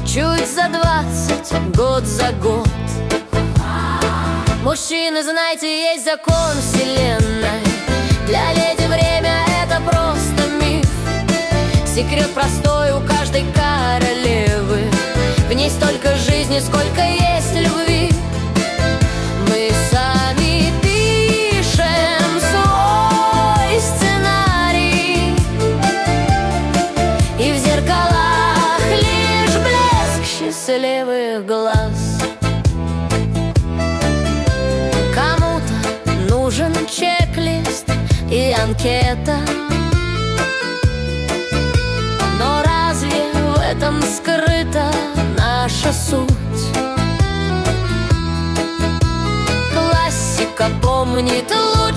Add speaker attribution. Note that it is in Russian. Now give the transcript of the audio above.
Speaker 1: чуть за 20, год за год. Мужчины, знаете, есть закон вселенной. Для леди время — это просто миф. Секрет простой у каждой королевы. В ней столько жизни, сколько есть любви. Мы сами пишем свой сценарий, и в зеркалах лишь блеск счастливых глаз. Кому-то нужен чек-лист и анкета, но разве в этом скрыта наша суть? Классика помнит лучше